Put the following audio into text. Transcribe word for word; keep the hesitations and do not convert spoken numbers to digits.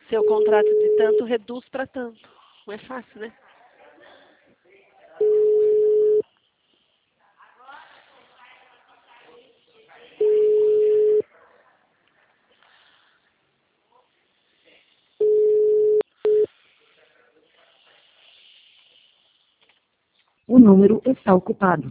Seu contrato de tanto reduz para tanto. Não é fácil, né? O número está ocupado.